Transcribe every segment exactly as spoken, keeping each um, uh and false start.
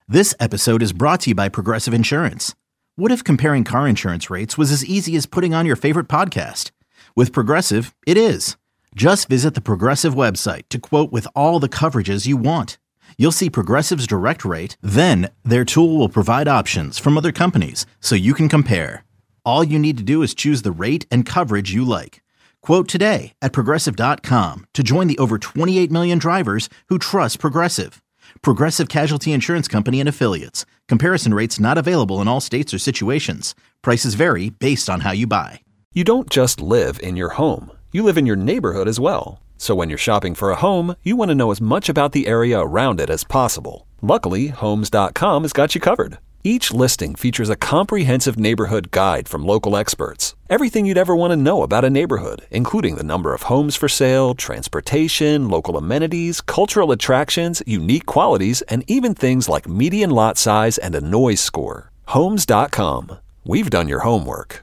This episode is brought to you by Progressive Insurance. What if comparing car insurance rates was as easy as putting on your favorite podcast? With Progressive, it is. Just visit the Progressive website to quote with all the coverages you want. You'll see Progressive's direct rate, then their tool will provide options from other companies so you can compare. All you need to do is choose the rate and coverage you like. Quote today at progressive dot com to join the over twenty-eight million drivers who trust Progressive. Progressive Casualty Insurance Company and Affiliates. Comparison rates not available in all states or situations. Prices vary based on how you buy. You don't just live in your home. You live in your neighborhood as well. So when you're shopping for a home, you want to know as much about the area around it as possible. Luckily, Homes dot com has got you covered. Each listing features a comprehensive neighborhood guide from local experts. Everything you'd ever want to know about a neighborhood, including the number of homes for sale, transportation, local amenities, cultural attractions, unique qualities, and even things like median lot size and a noise score. Homes dot com. We've done your homework.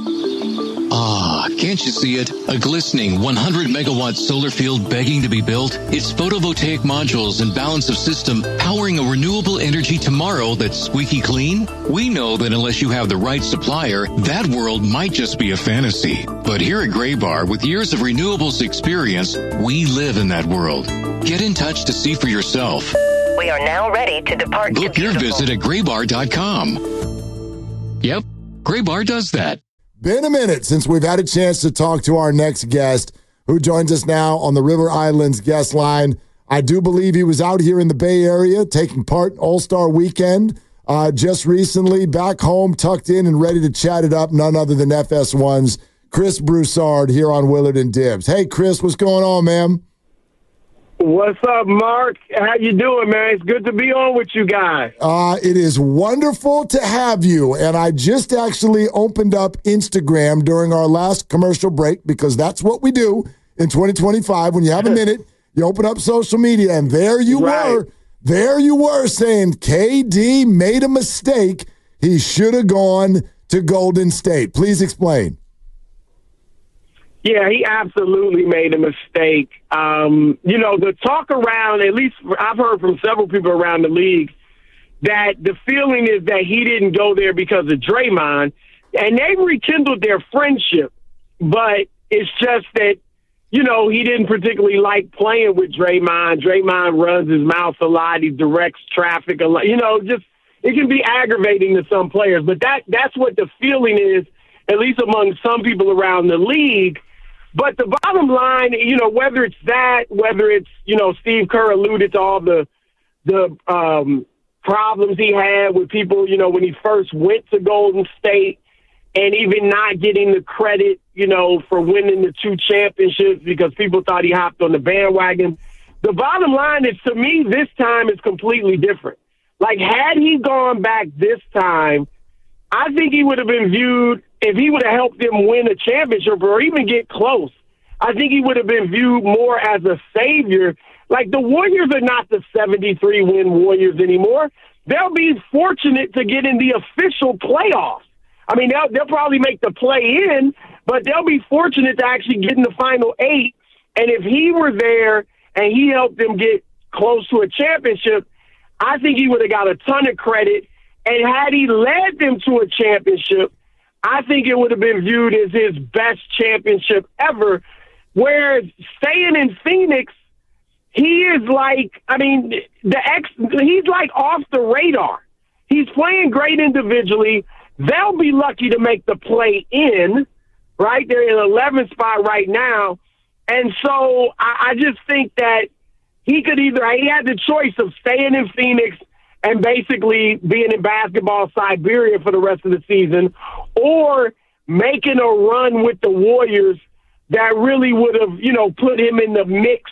Ah, can't you see it? A glistening one hundred megawatt solar field begging to be built. Its photovoltaic modules and balance of system powering a renewable energy tomorrow that's squeaky clean. We know that unless you have the right supplier, that world might just be a fantasy. But here at Graybar, with years of renewables experience, we live in that world. Get in touch to see for yourself. We are now ready to depart. Book your visit at graybar dot com. Yep, Graybar does that. Been a minute since we've had a chance to talk to our next guest, who joins us now on the River Islands guest line. I do believe he was out here in the Bay Area taking part in All-Star Weekend uh, just recently, back home, tucked in and ready to chat it up, none other than F S one's Chris Broussard here on Willard and Dibs. Hey, Chris, what's going on, man? What's up, Mark? How you doing, man? It's good to be on with you guys. Uh, it is wonderful to have you. And I just actually opened up Instagram during our last commercial break, because that's what we do in twenty twenty-five. When you have a minute, you open up social media, and there you right. were. There you were saying K D made a mistake. He should have gone to Golden State. Please explain. Yeah, he absolutely made a mistake. Um, you know, the talk around, at least I've heard from several people around the league, that the feeling is that he didn't go there because of Draymond, and they rekindled their friendship. But it's just that, you know, he didn't particularly like playing with Draymond. Draymond runs his mouth a lot. He directs traffic a lot. You know, just it can be aggravating to some players. But that that's what the feeling is, at least among some people around the league. But the bottom line, you know, whether it's that, whether it's, you know, Steve Kerr alluded to all the the um, problems he had with people, you know, when he first went to Golden State, and even not getting the credit, you know, for winning the two championships because people thought he hopped on the bandwagon. The bottom line is, to me, this time is completely different. Like, had he gone back this time, I think he would have been viewed, if he would have helped them win a championship or even get close, I think he would have been viewed more as a savior. Like, the Warriors are not the seventy-three win Warriors anymore. They'll be fortunate to get in the official playoffs. I mean, they'll, they'll probably make the play-in, but they'll be fortunate to actually get in the final eight. And if he were there and he helped them get close to a championship, I think he would have got a ton of credit. And had he led them to a championship, I think it would have been viewed as his best championship ever. Whereas staying in Phoenix, he is like, I mean, the ex, he's like off the radar. He's playing great individually. They'll be lucky to make the play in, right? They're in eleventh spot right now. And so I, I just think that he could either, he had the choice of staying in Phoenix and basically being in basketball Siberia for the rest of the season, or making a run with the Warriors that really would have, you know, put him in the mix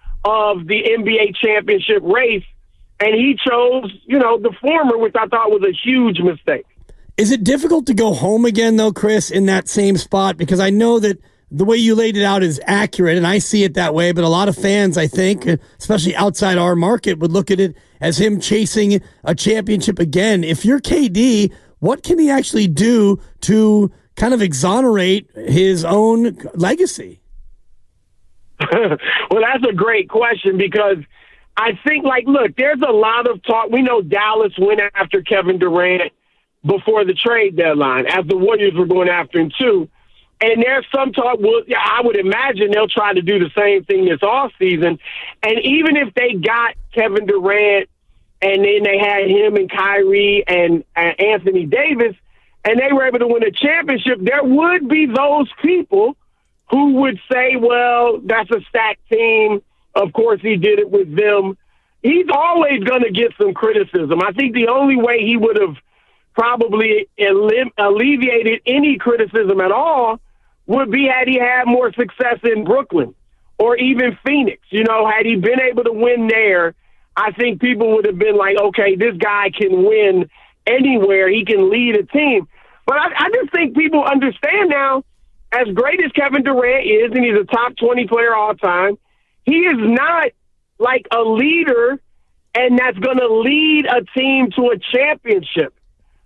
of the N B A championship race. And he chose, you know, the former, which I thought was a huge mistake. Is it difficult to go home again, though, Chris, in that same spot? Because I know that the way you laid it out is accurate, and I see it that way, but a lot of fans, I think, especially outside our market, would look at it as him chasing a championship again. If you're K D, what can he actually do to kind of exonerate his own legacy? Well, that's a great question, because I think, like, look, there's a lot of talk. We know Dallas went after Kevin Durant before the trade deadline, as the Warriors were going after him too. And there's some talk, well, I would imagine they'll try to do the same thing this offseason. And even if they got Kevin Durant and then they had him and Kyrie and uh, Anthony Davis, and they were able to win a championship, there would be those people who would say, well, that's a stacked team. Of course, he did it with them. He's always going to get some criticism. I think the only way he would have probably alle- alleviated any criticism at all would be had he had more success in Brooklyn or even Phoenix. You know, had he been able to win there, I think people would have been like, okay, this guy can win anywhere. He can lead a team. But I, I just think people understand now, as great as Kevin Durant is, and he's a top twenty player all time, he is not like a leader and that's going to lead a team to a championship.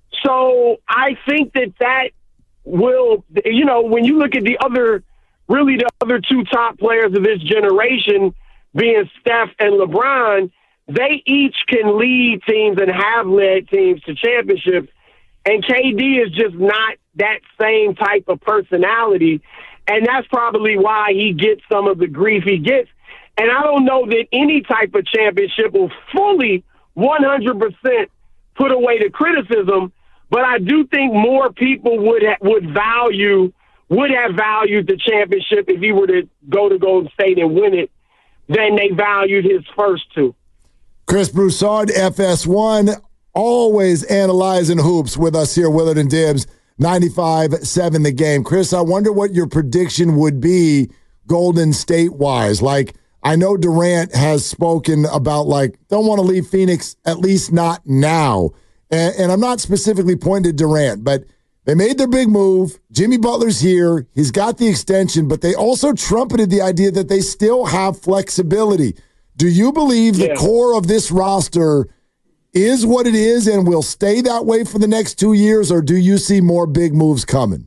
So I think that that will, you know, when you look at the other, really the other two top players of this generation being Steph and LeBron, they each can lead teams and have led teams to championships. And K D is just not that same type of personality. And that's probably why he gets some of the grief he gets. And I don't know that any type of championship will fully one hundred percent put away the criticism, but I do think more people would ha- would value, would have valued the championship if he were to go to Golden State and win it than they valued his first two. Chris Broussard, F S one, always analyzing hoops with us here, Willard and Dibs, ninety-five seven The Game. Chris, I wonder what your prediction would be Golden State-wise. Like, I know Durant has spoken about, like, don't want to leave Phoenix, at least not now. And, and I'm not specifically pointing to Durant, but they made their big move. Jimmy Butler's here. He's got the extension, but they also trumpeted the idea that they still have flexibility. Do you believe yeah. the core of this roster is what it is and will stay that way for the next two years, or do you see more big moves coming?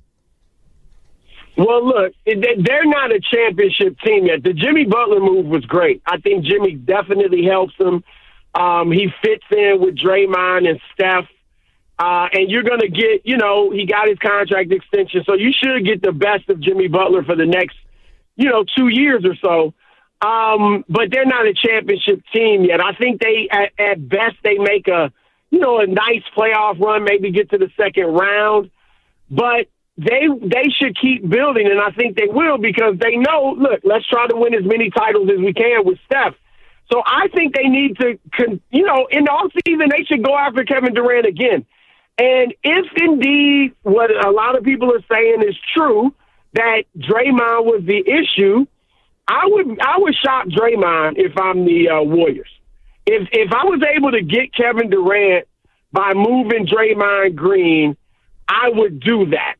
Well, look, they're not a championship team yet. The Jimmy Butler move was great. I think Jimmy definitely helps them. Um, he fits in with Draymond and Steph. Uh, and you're going to get, you know, he got his contract extension, so you should get the best of Jimmy Butler for the next, you know, two years or so. Um, but they're not a championship team yet. I think they, at, at best, they make a, you know, a nice playoff run, maybe get to the second round. But they they should keep building, and I think they will, because they know, look, let's try to win as many titles as we can with Steph. So I think they need to, you know, in the offseason, they should go after Kevin Durant again. And if indeed what a lot of people are saying is true, that Draymond was the issue, I would I would shop Draymond if I'm the uh, Warriors. If if I was able to get Kevin Durant by moving Draymond Green, I would do that.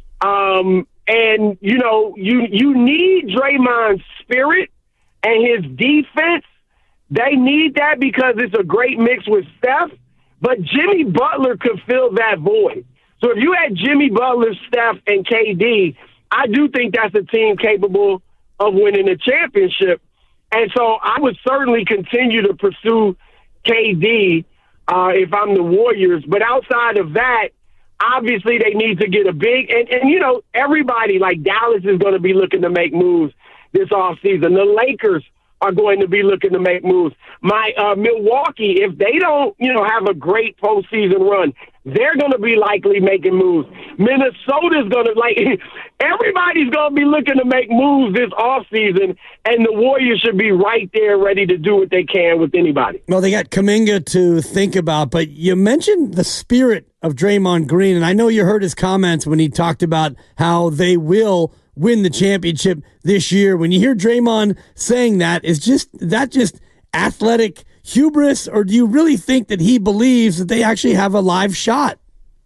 Um, and, you know, you, you need Draymond's spirit and his defense. They need that because it's a great mix with Steph. But Jimmy Butler could fill that void. So if you had Jimmy Butler, Steph, and K D, I do think that's a team capable of winning a championship. And so I would certainly continue to pursue K D uh, if I'm the Warriors. But outside of that, obviously they need to get a big, and, and you know, everybody like Dallas is going to be looking to make moves this offseason. The Lakers are going to be looking to make moves. My uh, Milwaukee, if they don't, you know, have a great postseason run, they're going to be likely making moves. Minnesota's going to, like, everybody's going to be looking to make moves this offseason, and the Warriors should be right there ready to do what they can with anybody. Well, they got Kuminga to think about, but you mentioned the spirit of Draymond Green, and I know you heard his comments when he talked about how they will win the championship this year. When you hear Draymond saying that, is just that just athletic hubris, or do you really think that he believes that they actually have a live shot?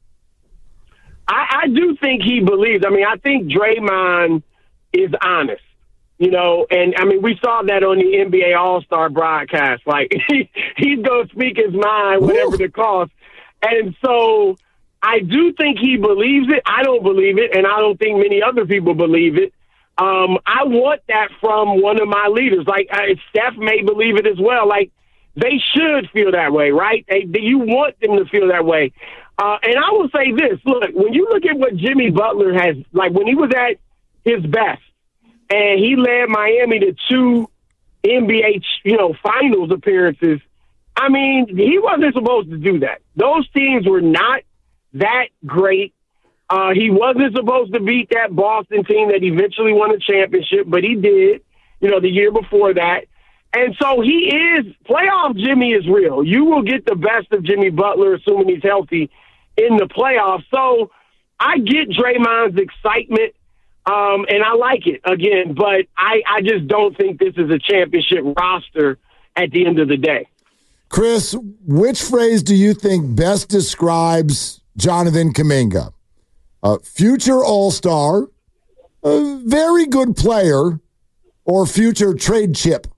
I, I do think he believes. I mean, I think Draymond is honest, you know, and I mean, we saw that on the N B A All-Star broadcast. Like, he, he's going to speak his mind, whatever Ooh. the cost. And so I do think he believes it. I don't believe it, and I don't think many other people believe it. Um, I want that from one of my leaders. Like, uh, Steph may believe it as well. Like, they should feel that way, right? They, you want them to feel that way. Uh, and I will say this, look, when you look at what Jimmy Butler has, like when he was at his best and he led Miami to two N B A, you know, finals appearances, I mean, he wasn't supposed to do that. Those teams were not that great. Uh, he wasn't supposed to beat that Boston team that eventually won a championship, but he did, you know, the year before that. And so he is, playoff Jimmy is real. You will get the best of Jimmy Butler, assuming he's healthy, in the playoffs. So I get Draymond's excitement, um, and I like it, again, but I, I just don't think this is a championship roster at the end of the day. Chris, which phrase do you think best describes Jonathan Kuminga? A future all-star, a very good player, or future trade chip?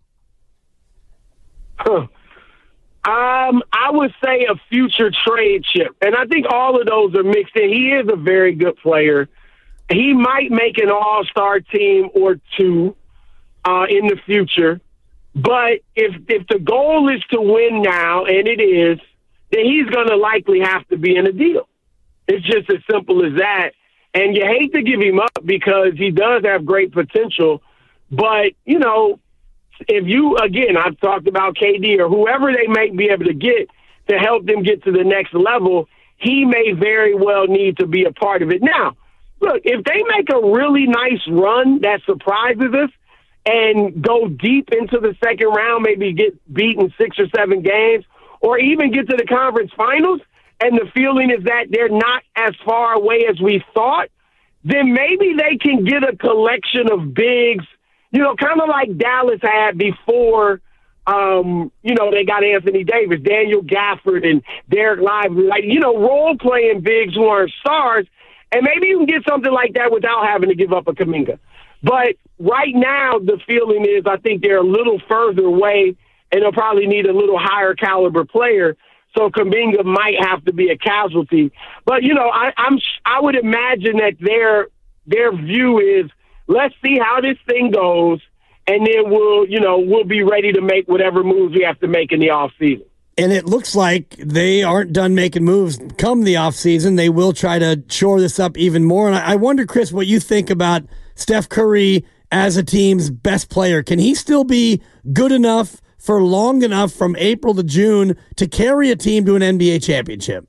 Huh. Um, I would say a future trade chip. And I think all of those are mixed in. He is a very good player. He might make an all-star team or two uh, in the future. But if if the goal is to win now, and it is, then he's going to likely have to be in a deal. It's just as simple as that. And you hate to give him up because he does have great potential. But, you know, if you, again, I've talked about K D or whoever they may be able to get to help them get to the next level, he may very well need to be a part of it. Now, look, if they make a really nice run that surprises us and go deep into the second round, maybe get beaten six or seven games, or even get to the conference finals, and the feeling is that they're not as far away as we thought, then maybe they can get a collection of bigs, you know, kind of like Dallas had before, um, you know, they got Anthony Davis, Daniel Gafford, and Derek Lively, like, you know, role-playing bigs who aren't stars, and maybe you can get something like that without having to give up a Kuminga. But right now, the feeling is I think they're a little further away, and they'll probably need a little higher caliber player. So Kuminga might have to be a casualty. But, you know, I, I'm I would imagine that their their view is, let's see how this thing goes, and then we'll, you know, we'll be ready to make whatever moves we have to make in the offseason. And it looks like they aren't done making moves come the offseason. They will try to shore this up even more. And I wonder, Chris, what you think about Steph Curry as a team's best player. Can he still be good enough for long enough from April to June to carry a team to an N B A championship?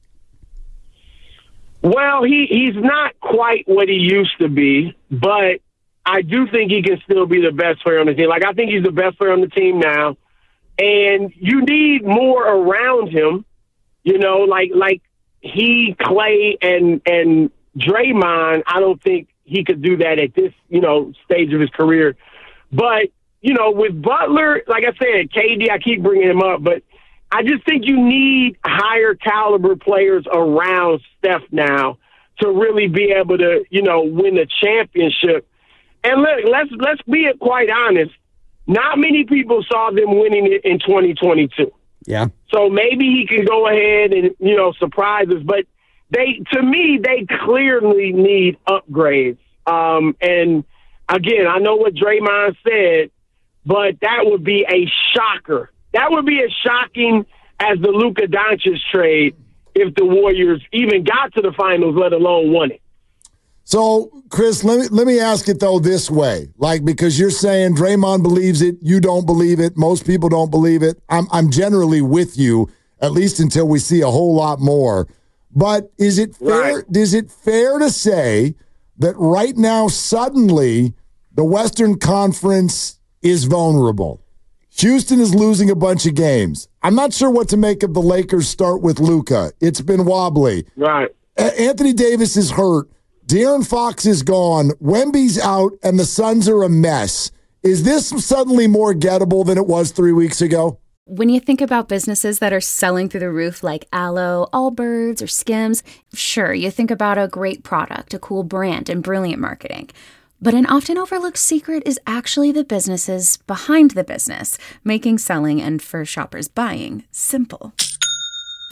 Well, he, he's not quite what he used to be, but I do think he can still be the best player on the team. Like, I think he's the best player on the team now, and you need more around him, you know, like like he, Clay, and, and Draymond. I don't think he could do that at this, you know, stage of his career. But, you know, with Butler, like I said, K D, I keep bringing him up, but I just think you need higher caliber players around Steph now to really be able to, you know, win the championship. And look, let's let's be quite honest. Not many people saw them winning it in twenty twenty-two. Yeah. So maybe he can go ahead and, you know, surprise us. But they, to me, they clearly need upgrades. Um, and again, I know what Draymond said, but that would be a shocker. That would be as shocking as the Luka Doncic trade if the Warriors even got to the finals, let alone won it. So, Chris, let me let me ask it, though, this way. Like, because you're saying Draymond believes it, you don't believe it, most people don't believe it. I'm I'm generally with you, at least until we see a whole lot more. But is it fair, right. is it fair to say that right now, suddenly, the Western Conference is vulnerable? Houston is losing a bunch of games. I'm not sure what to make of the Lakers start with Luka. It's been wobbly. Right. A- Anthony Davis is hurt. De'Aaron Fox is gone. Wemby's out, and the Suns are a mess. Is this suddenly more gettable than it was three weeks ago? When you think about businesses that are selling through the roof like Aloe, Allbirds, or Skims, sure, you think about a great product, a cool brand, and brilliant marketing. But an often overlooked secret is actually the businesses behind the business, making selling and, for shoppers, buying simple.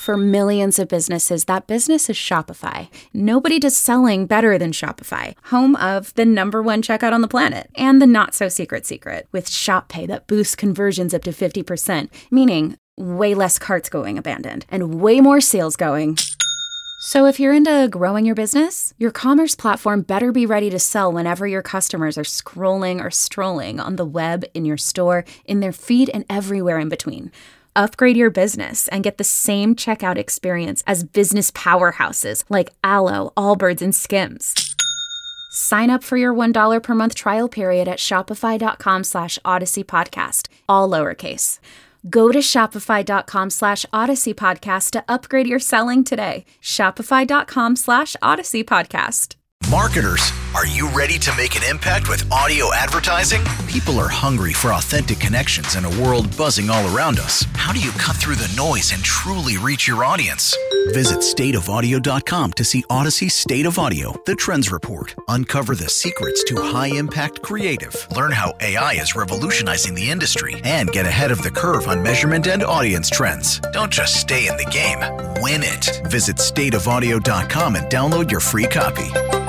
For millions of businesses, that business is Shopify. Nobody does selling better than Shopify, home of the number one checkout on the planet and the not-so-secret secret with Shop Pay that boosts conversions up to fifty percent, meaning way less carts going abandoned and way more sales going. So if you're into growing your business, your commerce platform better be ready to sell whenever your customers are scrolling or strolling on the web, in your store, in their feed, and everywhere in between. Upgrade your business and get the same checkout experience as business powerhouses like Alo, Allbirds, and Skims. Sign up for your one dollar per month trial period at shopify.com slash Odyssey Podcast, all lowercase. Go to shopify.com slash Odyssey Podcast to upgrade your selling today. Shopify.com slash Odyssey Podcast. Marketers, are you ready to make an impact with audio advertising? People are hungry for authentic connections in a world buzzing all around us. How do you cut through the noise and truly reach your audience? Visit state of audio dot com to see Odyssey State of Audio, the Trends Report. Uncover the secrets to high-impact creative. Learn how A I is revolutionizing the industry and get ahead of the curve on measurement and audience trends. Don't just stay in the game, win it. Visit state of audio dot com and download your free copy.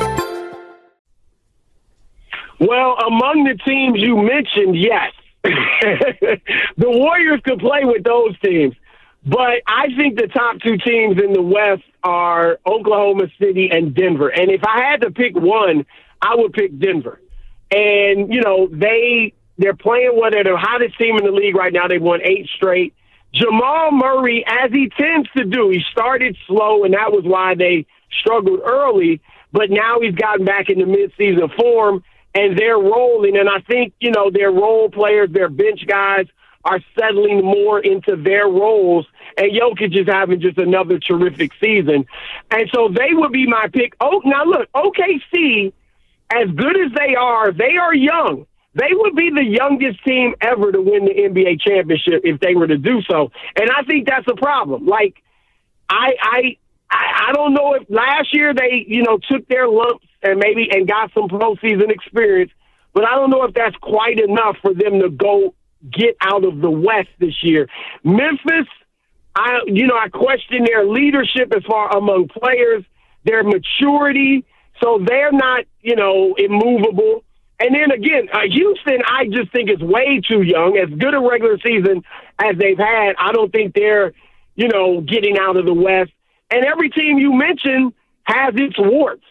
Well, among the teams you mentioned, yes. The Warriors could play with those teams. But I think the top two teams in the West are Oklahoma City and Denver. And if I had to pick one, I would pick Denver. And, you know, they, they're playing one of the hottest team in the league right now. They've won eight straight. Jamal Murray, as he tends to do, he started slow, and that was why they struggled early. But now he's gotten back into midseason form, and they're rolling. And I think, you know, their role players, their bench guys are settling more into their roles. And Jokic is having just another terrific season. And so they would be my pick. Oh, now look, O K C, as good as they are, they are young. They would be the youngest team ever to win the N B A championship if they were to do so. And I think that's a problem. Like, I, I, I don't know if last year they, you know, took their lumps and maybe and got some postseason experience, but I don't know if that's quite enough for them to go get out of the West this year. Memphis, I, you know, I question their leadership as far among players, their maturity, so they're not, you know, immovable. And then again, uh, Houston, I just think is way too young. As good a regular season as they've had, I don't think they're, you know, getting out of the West. And every team you mentioned has its warts.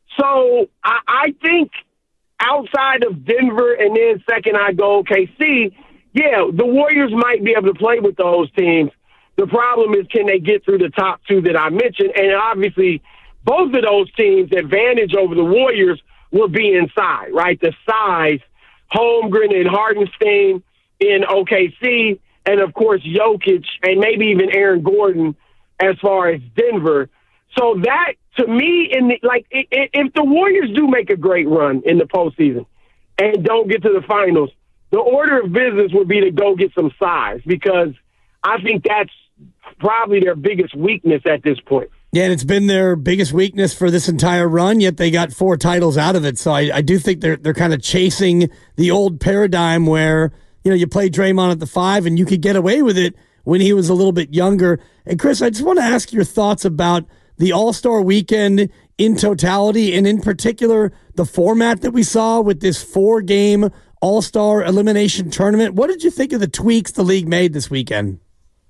So I, I think outside of Denver and then second I go O K C, yeah, the Warriors might be able to play with those teams. The problem is, can they get through the top two that I mentioned? And obviously, both of those teams' advantage over the Warriors will be inside, right? The size, Holmgren and Hartenstein in O K C, and, of course, Jokic and maybe even Aaron Gordon as far as Denver. So that, to me, in the, like, if the Warriors do make a great run in the postseason and don't get to the finals, the order of business would be to go get some size, because I think that's probably their biggest weakness at this point. Yeah, and it's been their biggest weakness for this entire run, yet they got four titles out of it. So I, I do think they're they're kind of chasing the old paradigm where, you know, you play Draymond at the five and you could get away with it when he was a little bit younger. And Chris, I just want to ask your thoughts about the All-Star Weekend in totality, and in particular the format that we saw with this four-game All-Star Elimination Tournament. What did you think of the tweaks the league made this weekend?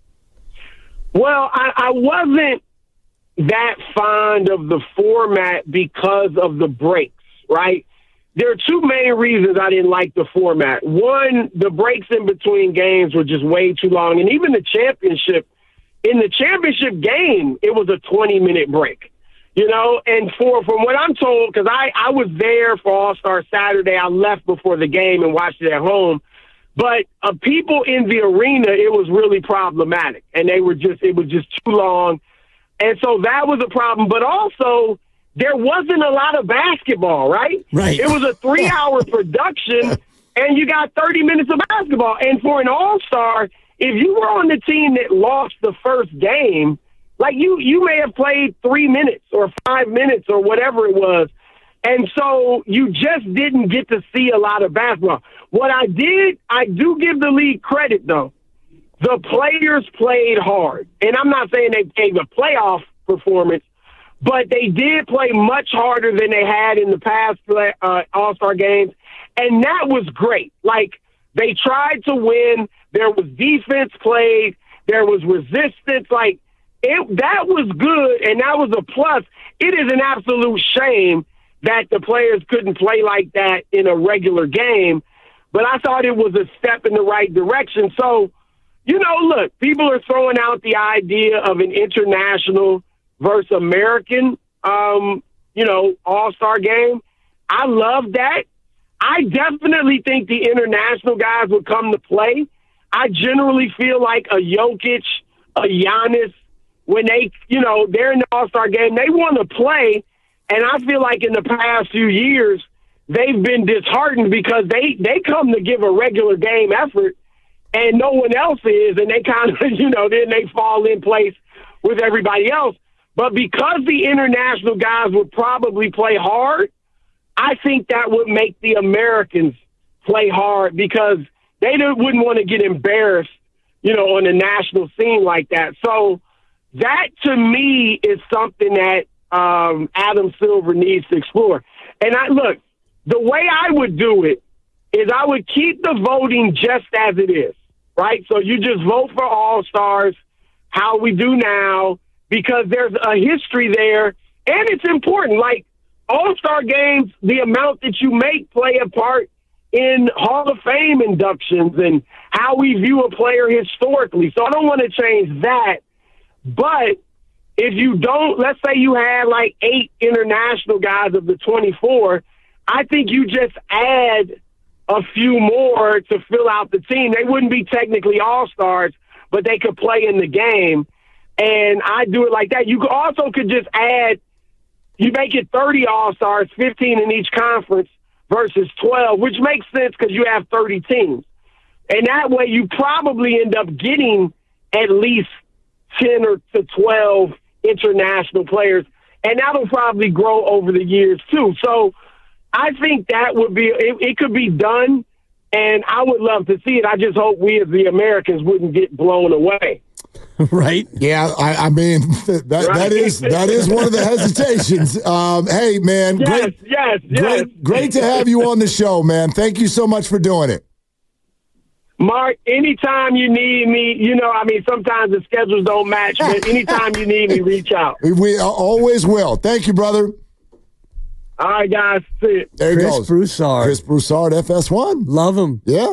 Well, I, I wasn't that fond of the format because of the breaks, right? There are two main reasons I didn't like the format. One, the breaks in between games were just way too long. And even the championship, in the championship game, it was a twenty-minute break, you know? And for from what I'm told, because I, I was there for All-Star Saturday, I left before the game and watched it at home. But uh, people in the arena, it was really problematic. And they were just, it was just too long. And so that was a problem. But also, there wasn't a lot of basketball, right? Right. It was a three-hour production, and you got thirty minutes of basketball. And for an all-star, if you were on the team that lost the first game, like you, you may have played three minutes or five minutes or whatever it was. And so you just didn't get to see a lot of basketball. What I did, I do give the league credit, though. the players played hard. And I'm not saying they gave a playoff performance, but they did play much harder than they had in the past uh, All-Star games. And that was great. Like, they tried to win. There was defense played. There was resistance. Like, it, that was good, and that was a plus. It is an absolute shame that the players couldn't play like that in a regular game, but I thought it was a step in the right direction. So, you know, look, people are throwing out the idea of an international versus American, um, you know, all-star game. I love that. I definitely think the international guys would come to play. I generally feel like a Jokic, a Giannis, when they, you know, they're in the All-Star game, they want to play. And I feel like in the past few years, they've been disheartened because they, they come to give a regular game effort and no one else is. And they kind of, you know, then they fall in place with everybody else. But because the international guys would probably play hard, I think that would make the Americans play hard because they wouldn't want to get embarrassed, you know, on the national scene like that. So that, to me, is something that um, Adam Silver needs to explore. And I look, the way I would do it is I would keep the voting just as it is, right? So you just vote for All-Stars, how we do now, because there's a history there, and it's important. Like, All-Star games, the amount that you make play a part in Hall of Fame inductions and how we view a player historically. So I don't want to change that. But if you don't, let's say you had like eight international guys of the twenty-four, I think you just add a few more to fill out the team. They wouldn't be technically All-Stars, but they could play in the game. And I do it like that. You also could just add, you make it thirty All-Stars, fifteen in each conference versus twelve, which makes sense because you have thirty teams. And that way you probably end up getting at least ten or to twelve international players. And that'll probably grow over the years too. So I think that would be, it, it could be done. And I would love to see it. I just hope we as the Americans wouldn't get blown away. Right. Yeah, I, I mean that right. that is that is one of the hesitations. Um, hey, man, yes, great, yes, yes. great, great to have you on the show, man. Thank you so much for doing it, Mark. Anytime you need me, you know, I mean, sometimes the schedules don't match, but anytime you need me, reach out. We always will. Thank you, brother. All right, guys. See it. There he Chris goes. Broussard. Chris Broussard, F S one. Love him. Yeah.